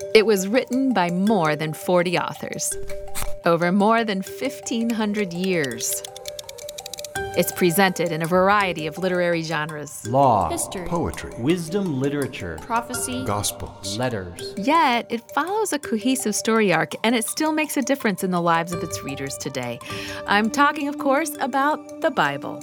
It was written by more than 40 authors, over more than 1,500 years. It's presented in a variety of literary genres. Law, history, poetry, wisdom, literature, prophecy, gospels, letters. Yet, it follows a cohesive story arc, and it still makes a difference in the lives of its readers today. I'm talking, of course, about the Bible.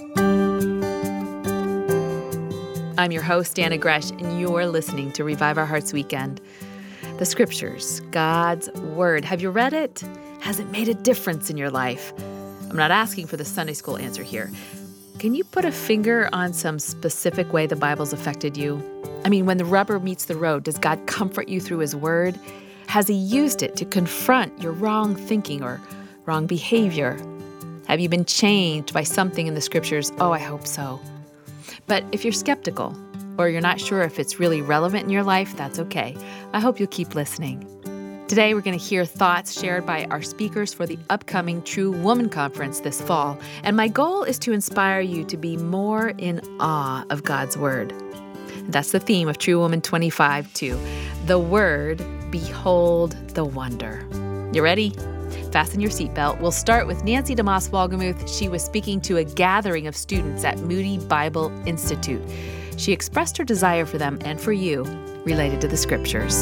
I'm your host, Anna Gresh, and you're listening to Revive Our Hearts Weekend. The Scriptures, God's Word. Have you read it? Has it made a difference in your life? I'm not asking for the Sunday school answer here. Can you put a finger on some specific way the Bible's affected you? I mean, when the rubber meets the road, does God comfort you through His Word? Has He used it to confront your wrong thinking or wrong behavior? Have you been changed by something in the Scriptures? Oh, I hope so. But if you're skeptical, or you're not sure if it's really relevant in your life, that's okay. I hope you'll keep listening. Today, we're going to hear thoughts shared by our speakers for the upcoming True Woman Conference this fall. And my goal is to inspire you to be more in awe of God's Word. That's the theme of True Woman 25, too. The Word, behold the wonder. You ready? Fasten your seatbelt. We'll start with Nancy DeMoss Wolgemuth. She was speaking to a gathering of students at Moody Bible Institute. She expressed her desire for them and for you related to the Scriptures.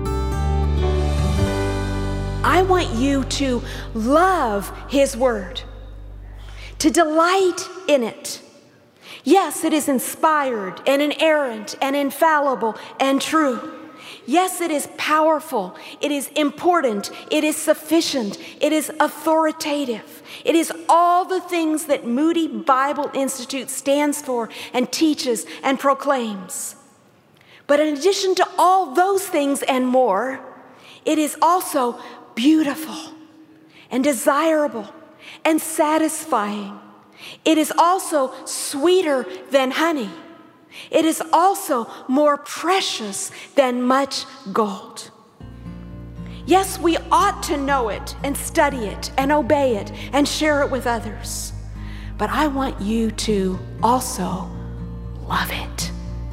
I want you to love His Word, to delight in it. Yes, it is inspired and inerrant and infallible and true. Yes, it is powerful, it is important, it is sufficient, it is authoritative. It is all the things that Moody Bible Institute stands for and teaches and proclaims. But in addition to all those things and more, it is also beautiful and desirable and satisfying. It is also sweeter than honey. It is also more precious than much gold. Yes, we ought to know it and study it and obey it and share it with others. But I want you to also love it.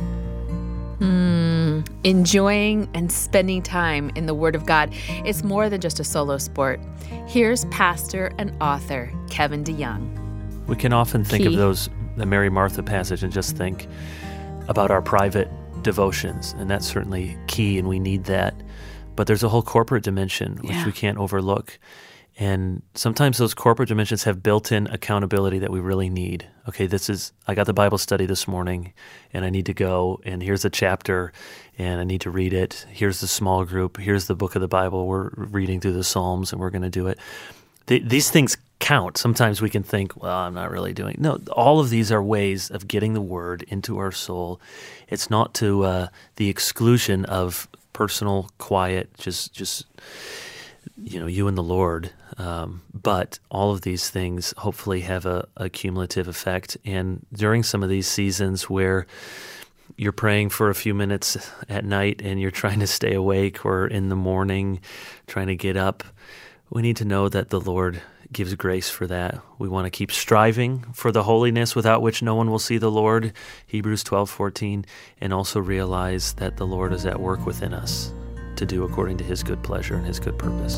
Enjoying and spending time in the Word of God is more than just a solo sport. Here's pastor and author Kevin DeYoung. We can often think of the Mary Martha passage and just think about our private devotions, and that's certainly key, and we need that. But there's a whole corporate dimension which we can't overlook. And sometimes those corporate dimensions have built-in accountability that we really need. Okay, I got the Bible study this morning, and I need to go, and here's a chapter, and I need to read it. Here's the small group. Here's the book of the Bible. We're reading through the Psalms, and we're going to do it. These things count. Sometimes we can think, well, I'm not really doing it. No, all of these are ways of getting the Word into our soul. It's not to the exclusion of personal, quiet, just you and the Lord. But all of these things hopefully have a cumulative effect. And during some of these seasons where you're praying for a few minutes at night and you're trying to stay awake, or in the morning trying to get up, we need to know that the Lord gives grace for that. We want to keep striving for the holiness without which no one will see the Lord, Hebrews 12:14, and also realize that the Lord is at work within us to do according to His good pleasure and His good purpose.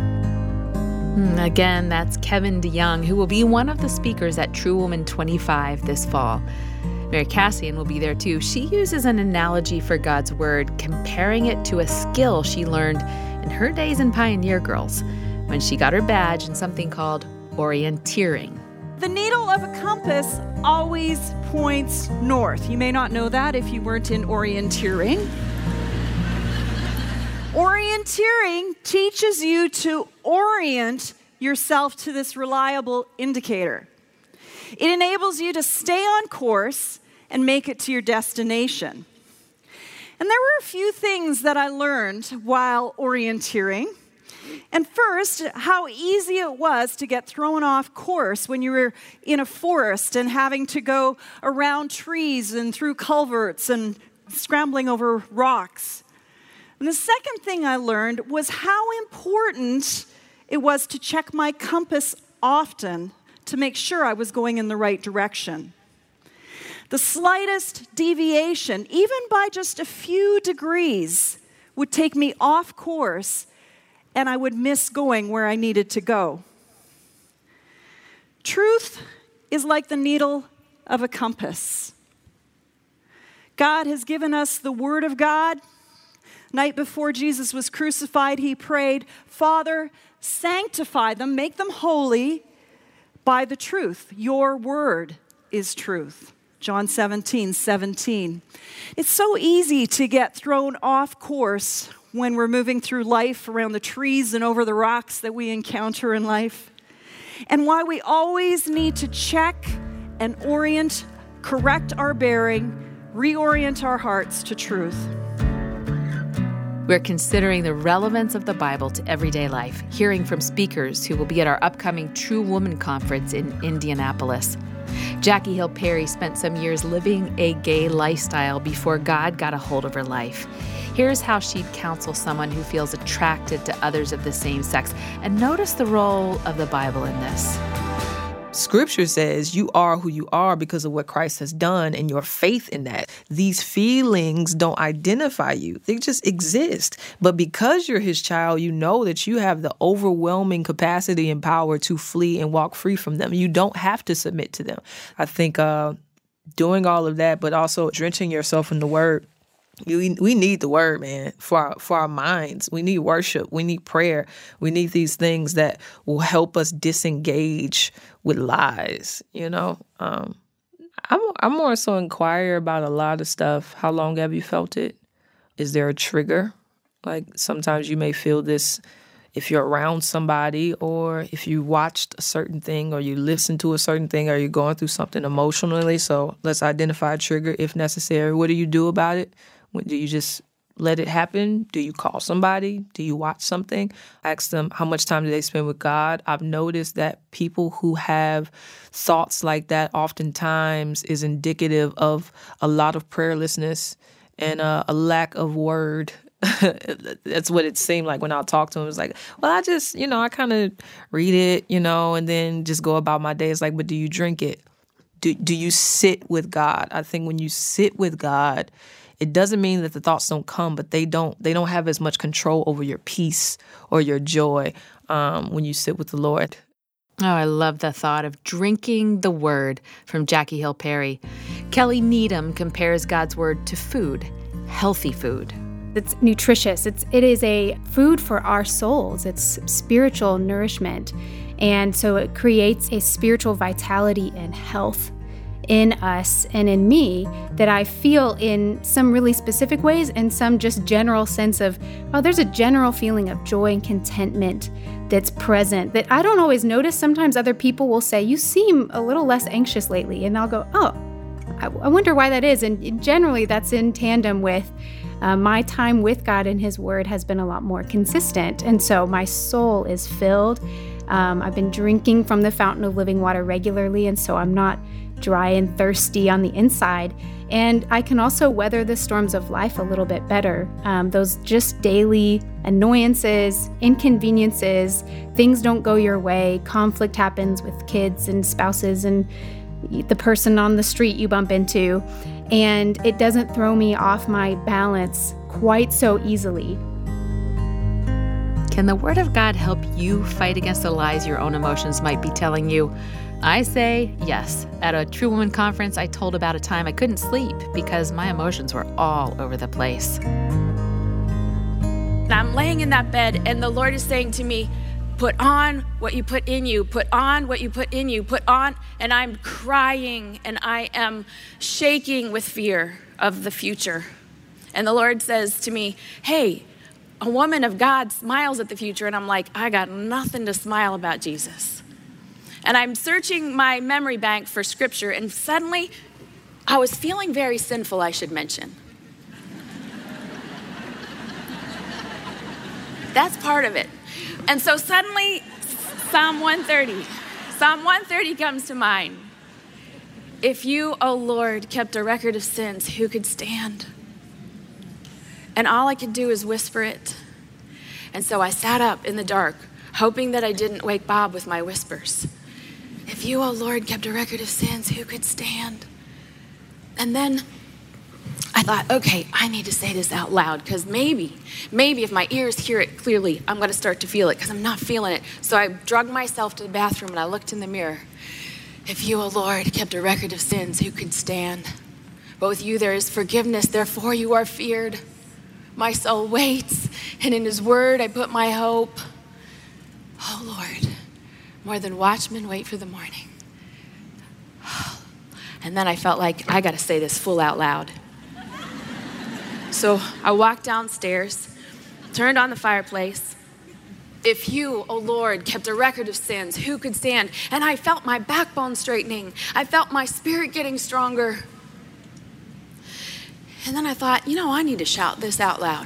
Again, that's Kevin DeYoung, who will be one of the speakers at True Woman 25 this fall. Mary Cassian will be there too. She uses an analogy for God's Word, comparing it to a skill she learned in her days in Pioneer Girls, when she got her badge in something called orienteering. The needle of a compass always points north. You may not know that if you weren't in orienteering. Orienteering teaches you to orient yourself to this reliable indicator. It enables you to stay on course and make it to your destination. And there were a few things that I learned while orienteering. And first, how easy it was to get thrown off course when you were in a forest and having to go around trees and through culverts and scrambling over rocks. And the second thing I learned was how important it was to check my compass often to make sure I was going in the right direction. The slightest deviation, even by just a few degrees, would take me off course, and I would miss going where I needed to go. Truth is like the needle of a compass. God has given us the Word of God. Night before Jesus was crucified, he prayed, Father, sanctify them, make them holy by the truth. Your word is truth. John 17:17. It's so easy to get thrown off course when we're moving through life around the trees and over the rocks that we encounter in life. And why we always need to check and orient, correct our bearing, reorient our hearts to truth. We're considering the relevance of the Bible to everyday life, hearing from speakers who will be at our upcoming True Woman Conference in Indianapolis. Jackie Hill Perry spent some years living a gay lifestyle before God got a hold of her life. Here's how she'd counsel someone who feels attracted to others of the same sex. And notice the role of the Bible in this. Scripture says you are who you are because of what Christ has done and your faith in that. These feelings don't identify you. They just exist. But because you're his child, you know that you have the overwhelming capacity and power to flee and walk free from them. You don't have to submit to them. I think doing all of that, but also drenching yourself in the Word. We need the Word, man, for our minds. We need worship. We need prayer. We need these things that will help us disengage with lies, you know. I'm more so inquire about a lot of stuff. How long have you felt it? Is there a trigger? Like sometimes you may feel this if you're around somebody or if you watched a certain thing or you listened to a certain thing or you're going through something emotionally. So let's identify a trigger if necessary. What do you do about it? Do you just let it happen? Do you call somebody? Do you watch something? Ask them how much time do they spend with God. I've noticed that people who have thoughts like that oftentimes is indicative of a lot of prayerlessness and a lack of word. That's what it seemed like when I talked to him. It was like, well, I just, I kind of read it, and then just go about my day. It's like, but do you drink it? Do you sit with God? I think when you sit with God, it doesn't mean that the thoughts don't come, but they don't have as much control over your peace or your joy when you sit with the Lord. Oh, I love the thought of drinking the Word from Jackie Hill Perry. Kelly Needham compares God's Word to food, healthy food. It's nutritious. It is a food for our souls. It's spiritual nourishment. And so it creates a spiritual vitality and health in us and in me that I feel in some really specific ways and some just general sense of, there's a general feeling of joy and contentment that's present that I don't always notice. Sometimes other people will say, you seem a little less anxious lately. And I'll go, I wonder why that is. And generally that's in tandem with my time with God and his word has been a lot more consistent. And so my soul is filled. I've been drinking from the fountain of living water regularly. And so I'm not dry and thirsty on the inside. And I can also weather the storms of life a little bit better. Those just daily annoyances, inconveniences, things don't go your way, conflict happens with kids and spouses and the person on the street you bump into, and it doesn't throw me off my balance quite so easily. Can the Word of God help you fight against the lies your own emotions might be telling you? I say yes. At a True Woman conference, I told about a time I couldn't sleep because my emotions were all over the place. And I'm laying in that bed, and the Lord is saying to me, put on what you put in you, put on what you put in you, put on, and I'm crying, and I am shaking with fear of the future. And the Lord says to me, hey, a woman of God smiles at the future, and I'm like, I got nothing to smile about Jesus. And I'm searching my memory bank for scripture, and suddenly I was feeling very sinful, I should mention. That's part of it. And so suddenly Psalm 130 comes to mind. If you, O Lord, kept a record of sins, who could stand? And all I could do is whisper it. And so I sat up in the dark, hoping that I didn't wake Bob with my whispers. If you, O Lord, kept a record of sins, who could stand? And then I I thought, okay, I need to say this out loud because maybe if my ears hear it clearly, I'm going to start to feel it because I'm not feeling it. So I dragged myself to the bathroom and I looked in the mirror. If you, O Lord, kept a record of sins, who could stand? But with you there is forgiveness, therefore you are feared. My soul waits, and in his word I put my hope. Oh Lord, more than watchmen wait for the morning. And then I felt like I got to say this full out loud. So I walked downstairs, turned on the fireplace. If you, O Lord, kept a record of sins, who could stand? And I felt my backbone straightening. I felt my spirit getting stronger. And then I thought, I need to shout this out loud.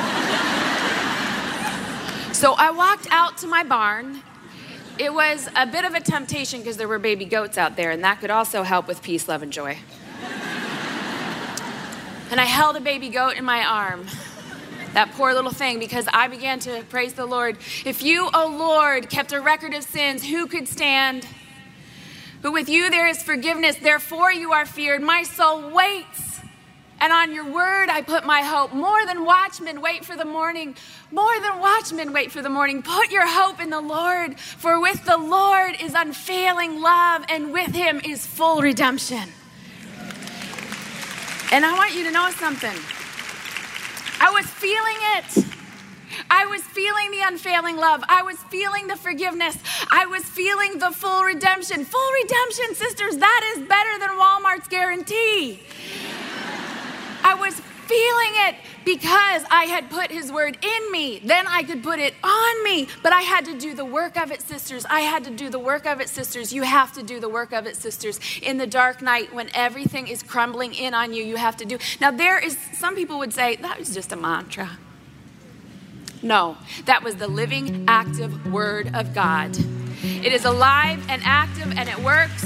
So I walked out to my barn. It was a bit of a temptation because there were baby goats out there, and that could also help with peace, love, and joy. And I held a baby goat in my arm, that poor little thing, because I began to praise the Lord. If you, O Lord, kept a record of sins, who could stand? But with you there is forgiveness, therefore you are feared. My soul waits. And on your word I put my hope. More than watchmen wait for the morning. More than watchmen wait for the morning. Put your hope in the Lord. For with the Lord is unfailing love, and with him is full redemption. And I want you to know something. I was feeling it. I was feeling the unfailing love. I was feeling the forgiveness. I was feeling the full redemption. Full redemption, sisters, that is better than Walmart's guarantee. I was feeling it because I had put his word in me. Then I could put it on me. But I had to do the work of it, sisters. I had to do the work of it, sisters. You have to do the work of it, sisters. In the dark night when everything is crumbling in on you, you have to do. Now some people would say, that was just a mantra. No, that was the living, active word of God. It is alive and active and it works.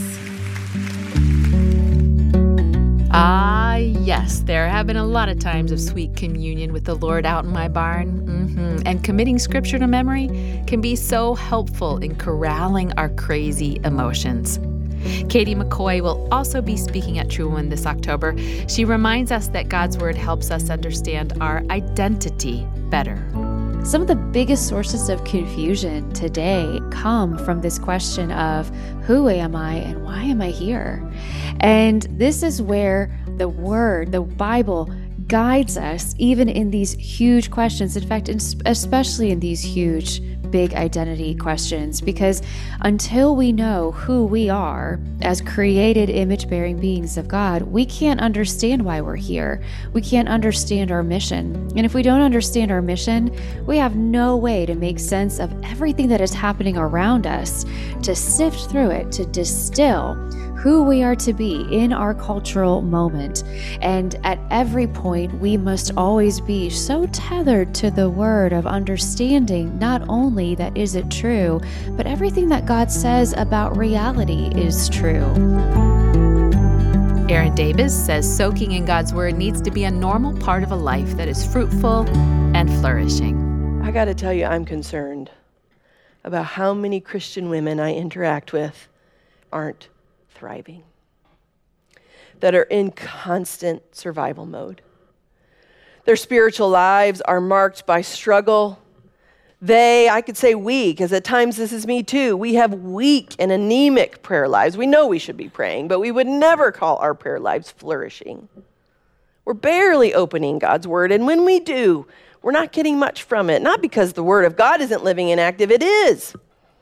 Ah, yes, there have been a lot of times of sweet communion with the Lord out in my barn. And committing scripture to memory can be so helpful in corralling our crazy emotions. Katie McCoy will also be speaking at True Woman this October. She reminds us that God's Word helps us understand our identity better. Some of the biggest sources of confusion today come from this question of who am I and why am I here? And this is where the Word, the Bible, guides us even in these huge questions. In fact, especially in these huge, big identity questions, because until we know who we are as created image-bearing beings of God, we can't understand why we're here. We can't understand our mission. And if we don't understand our mission, we have no way to make sense of everything that is happening around us, to sift through it, to distill who we are to be in our cultural moment. And at every point, we must always be so tethered to the word of understanding not only that is it true, but everything that God says about reality is true. Erin Davis says soaking in God's word needs to be a normal part of a life that is fruitful and flourishing. I got to tell you, I'm concerned about how many Christian women I interact with aren't thriving, that are in constant survival mode. Their spiritual lives are marked by struggle. I could say we, because at times this is me too. We have weak and anemic prayer lives. We know we should be praying, but we would never call our prayer lives flourishing. We're barely opening God's word, and when we do, we're not getting much from it. Not because the word of God isn't living and active, it is.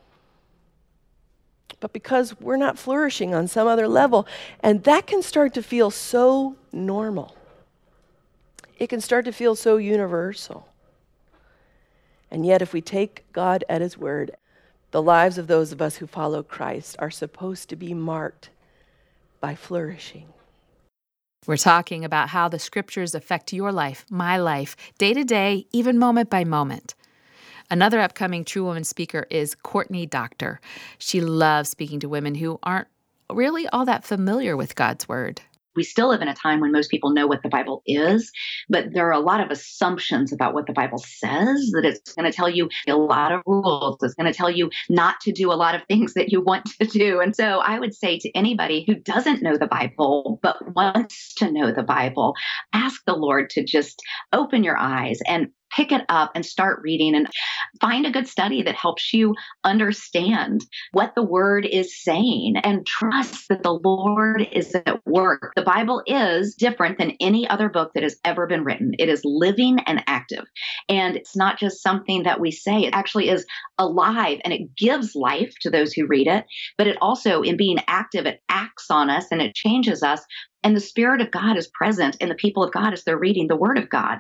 But because we're not flourishing on some other level. And that can start to feel so normal. It can start to feel so universal. And yet, if we take God at his word, the lives of those of us who follow Christ are supposed to be marked by flourishing. We're talking about how the scriptures affect your life, my life, day to day, even moment by moment. Another upcoming True Woman speaker is Courtney Doctor. She loves speaking to women who aren't really all that familiar with God's word. We still live in a time when most people know what the Bible is, but there are a lot of assumptions about what the Bible says, that it's going to tell you a lot of rules. It's going to tell you not to do a lot of things that you want to do. And so I would say to anybody who doesn't know the Bible, but wants to know the Bible, ask the Lord to just open your eyes and pick it up and start reading, and find a good study that helps you understand what the Word is saying, and trust that the Lord is at work. The Bible is different than any other book that has ever been written. It is living and active. And it's not just something that we say. It actually is alive, and it gives life to those who read it. But it also, in being active, it acts on us and it changes us. And the Spirit of God is present in the people of God as they're reading the Word of God.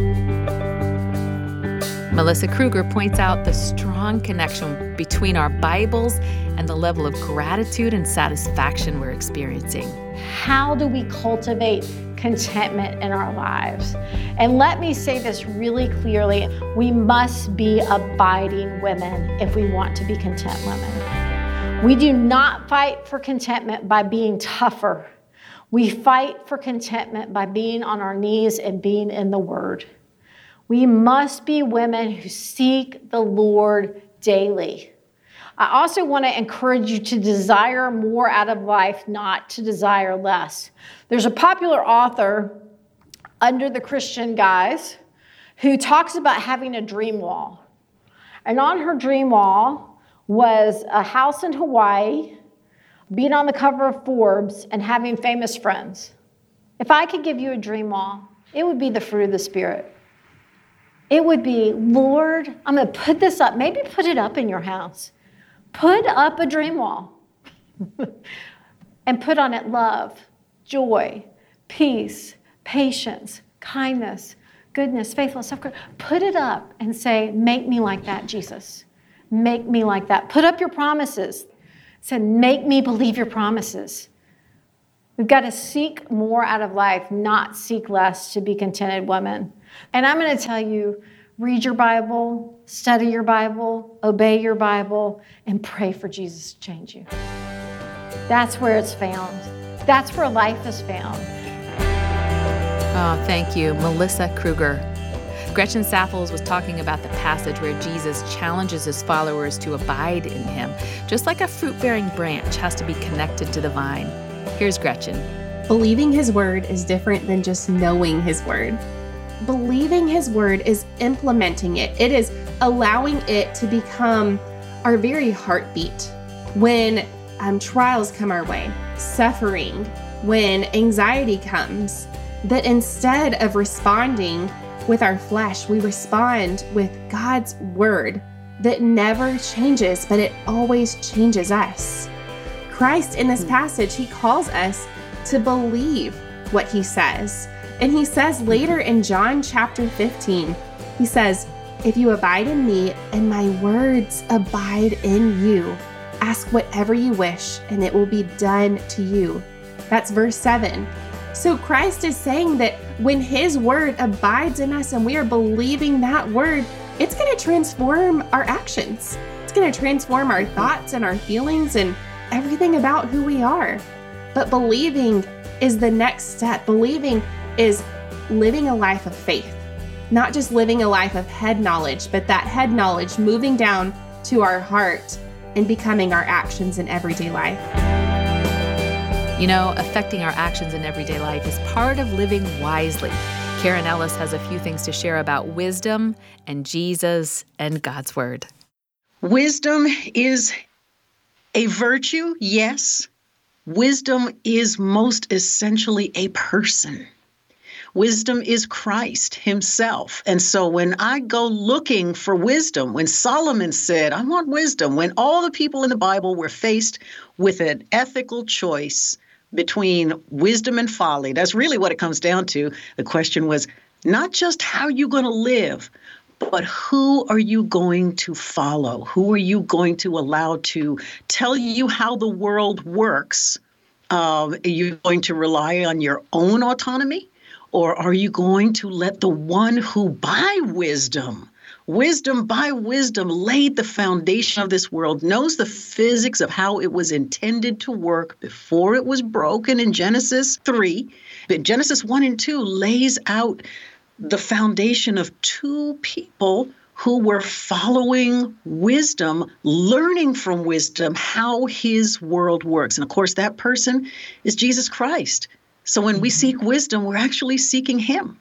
Melissa Kruger points out the strong connection between our Bibles and the level of gratitude and satisfaction we're experiencing. How do we cultivate contentment in our lives? And let me say this really clearly. We must be abiding women if we want to be content women. We do not fight for contentment by being tougher. We fight for contentment by being on our knees and being in the Word. We must be women who seek the Lord daily. I also want to encourage you to desire more out of life, not to desire less. There's a popular author under the Christian guise who talks about having a dream wall. And on her dream wall was a house in Hawaii, being on the cover of Forbes, and having famous friends. If I could give you a dream wall, it would be the fruit of the Spirit. It would be, Lord, I'm going to put this up. Maybe put it up in your house. Put up a dream wall and put on it love, joy, peace, patience, kindness, goodness, faithfulness, self-control. Put it up and say, make me like that, Jesus. Make me like that. Put up your promises. Say, make me believe your promises. We've got to seek more out of life, not seek less to be contented women. And I'm going to tell you, read your Bible, study your Bible, obey your Bible, and pray for Jesus to change you. That's where it's found. That's where life is found. Oh, thank you, Melissa Kruger. Gretchen Saffels was talking about the passage where Jesus challenges his followers to abide in him, just like a fruit-bearing branch has to be connected to the vine. Here's Gretchen. Believing his word is different than just knowing his word. Believing his word is implementing it. It is allowing it to become our very heartbeat. When trials come our way, suffering, when anxiety comes, that instead of responding with our flesh, we respond with God's word that never changes, but it always changes us. Christ, in this passage, he calls us to believe what he says. And he says later in John chapter 15, he says, if you abide in me and my words abide in you, ask whatever you wish and it will be done to you. That's verse 7. So Christ is saying that when his word abides in us and we are believing that word, it's going to transform our actions. It's going to transform our thoughts and our feelings and everything about who we are. But believing is the next step. Believing is living a life of faith, not just living a life of head knowledge, but that head knowledge moving down to our heart and becoming our actions in everyday life. You know, affecting our actions in everyday life is part of living wisely. Karen Ellis has a few things to share about wisdom and Jesus and God's word. Wisdom is a virtue, yes. Wisdom is most essentially a person. Wisdom is Christ himself. And so when I go looking for wisdom, when Solomon said, I want wisdom, when all the people in the Bible were faced with an ethical choice between wisdom and folly, that's really what it comes down to. The question was not just how you're going to live, but who are you going to follow? Who are you going to allow to tell you how the world works? Are you going to rely on your own autonomy? Or are you going to let the one who by wisdom Wisdom, by wisdom, laid the foundation of this world, knows the physics of how it was intended to work before it was broken in Genesis 3. But Genesis 1 and 2 lays out the foundation of two people who were following wisdom, learning from wisdom how his world works. And of course, that person is Jesus Christ. So when we seek wisdom, we're actually seeking him.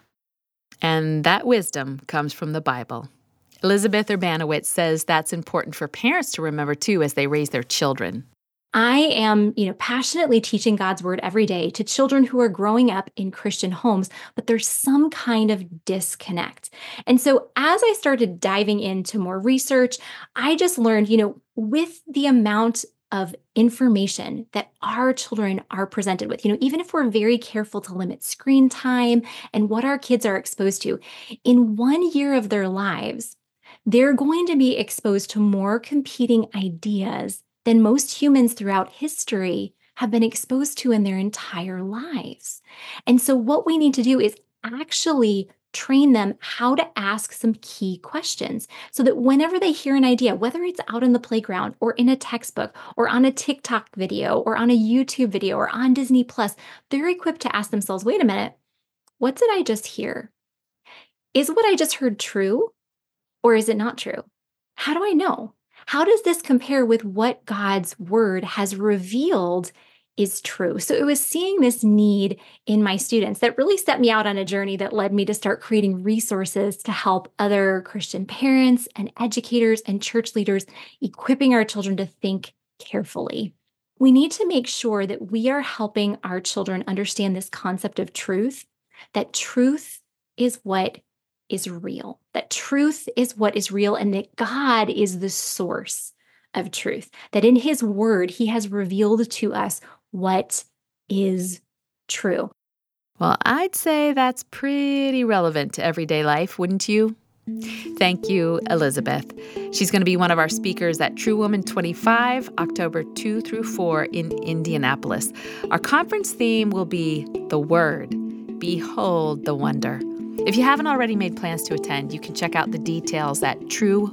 And that wisdom comes from the Bible. Elizabeth Urbanowicz says that's important for parents to remember, too, as they raise their children. I am, passionately teaching God's word every day to children who are growing up in Christian homes, but there's some kind of disconnect. And so as I started diving into more research, I just learned, with the amount of information that our children are presented with, even if we're very careful to limit screen time and what our kids are exposed to, in 1 year of their lives, they're going to be exposed to more competing ideas than most humans throughout history have been exposed to in their entire lives. And so what we need to do is actually train them how to ask some key questions so that whenever they hear an idea, whether it's out in the playground or in a textbook or on a TikTok video or on a YouTube video or on Disney Plus, they're equipped to ask themselves, wait a minute, what did I just hear? Is what I just heard true? Or is it not true? How do I know? How does this compare with what God's word has revealed is true? So it was seeing this need in my students that really set me out on a journey that led me to start creating resources to help other Christian parents and educators and church leaders, equipping our children to think carefully. We need to make sure that we are helping our children understand this concept of truth, that truth is what is real, that truth is what is real, and that God is the source of truth, that in his word, he has revealed to us what is true. Well, I'd say that's pretty relevant to everyday life, wouldn't you? Thank you, Elizabeth. She's going to be one of our speakers at True Woman 25, October 2 through 4 in Indianapolis. Our conference theme will be The Word. Behold the wonder. If you haven't already made plans to attend, you can check out the details at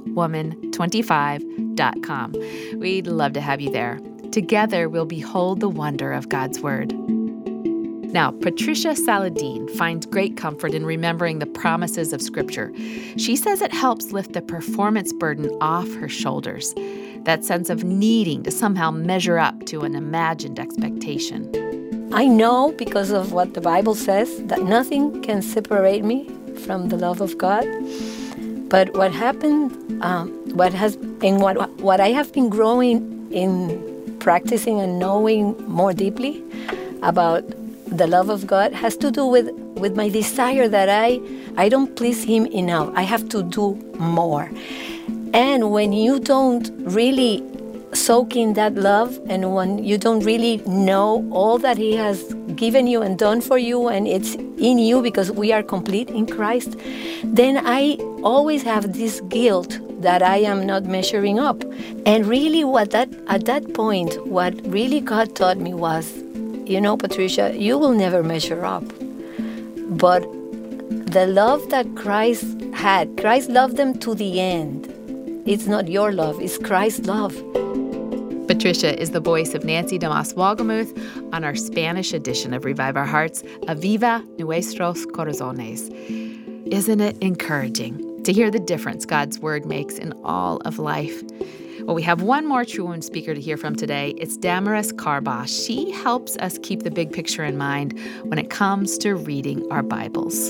truewoman25.com. We'd love to have you there. Together, we'll behold the wonder of God's Word. Now, Patricia Saladin finds great comfort in remembering the promises of Scripture. She says it helps lift the performance burden off her shoulders, that sense of needing to somehow measure up to an imagined expectation. I know, because of what the Bible says, that nothing can separate me from the love of God. But what happened, what I have been growing in practicing and knowing more deeply about the love of God has to do with my desire that I don't please him enough. I have to do more. And when you don't really soak in that love, and when you don't really know all that he has given you and done for you, and it's in you because we are complete in Christ, then I always have this guilt that I am not measuring up. And really at that point, what really God taught me was, Patricia, you will never measure up. But the love that Christ had, Christ loved them to the end. It's not your love, it's Christ's love. Patricia is the voice of Nancy Damas-Wolgemuth on our Spanish edition of Revive Our Hearts, Aviva Nuestros Corazones. Isn't it encouraging to hear the difference God's Word makes in all of life? Well, we have one more True Woman speaker to hear from today. It's Damaris Karbash. She helps us keep the big picture in mind when it comes to reading our Bibles.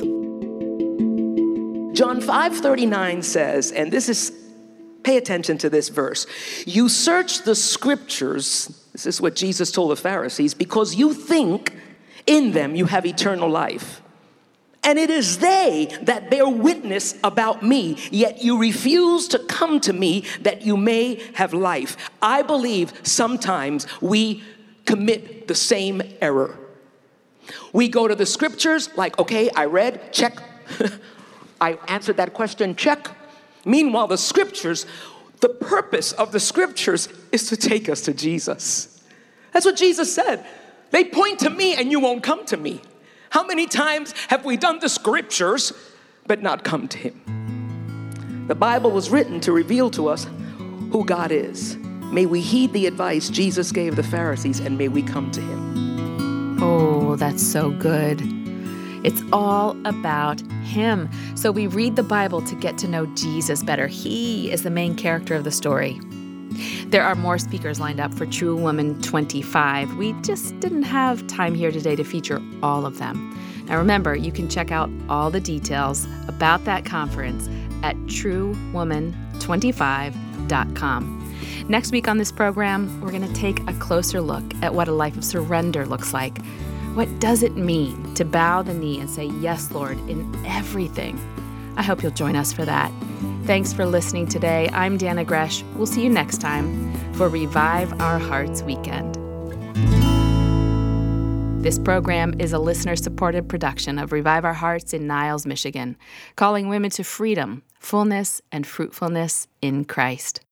John 5:39 says, and this is, pay attention to this verse. You search the scriptures, this is what Jesus told the Pharisees, because you think in them you have eternal life. And it is they that bear witness about me, yet you refuse to come to me that you may have life. I believe sometimes we commit the same error. We go to the scriptures like, okay, I read, check. I answered that question, check. Meanwhile, the scriptures, the purpose of the scriptures is to take us to Jesus. That's what Jesus said. They point to me and you won't come to me. How many times have we done the scriptures but not come to him? The Bible was written to reveal to us who God is. May we heed the advice Jesus gave the Pharisees, and may we come to him. Oh, that's so good. It's all about him. So we read the Bible to get to know Jesus better. He is the main character of the story. There are more speakers lined up for True Woman 25. We just didn't have time here today to feature all of them. Now remember, you can check out all the details about that conference at truewoman25.com. Next week on this program, we're going to take a closer look at what a life of surrender looks like. What does it mean to bow the knee and say, yes, Lord, in everything? I hope you'll join us for that. Thanks for listening today. I'm Dannah Gresh. We'll see you next time for Revive Our Hearts Weekend. This program is a listener-supported production of Revive Our Hearts in Niles, Michigan, calling women to freedom, fullness, and fruitfulness in Christ.